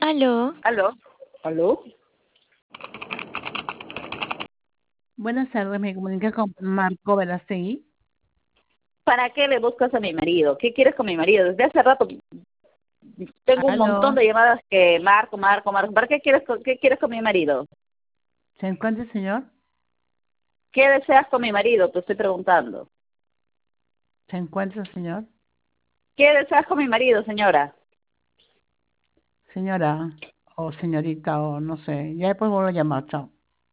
Aló, ¿Aló? ¿Aló? Buenas tardes, me comunica con Marco Verastegui. ¿Para qué le buscas a mi marido? ¿Qué quieres con mi marido? Desde hace rato tengo un montón Aló, de llamadas que Marco. ¿Para qué quieres con mi marido? ¿se encuentra el señor? ¿Qué deseas con mi marido? Te estoy preguntando. ¿Se encuentra el señor? ¿Qué deseas con mi marido, señora? Señora o señorita o no sé, ya después vuelvo a llamar, chao.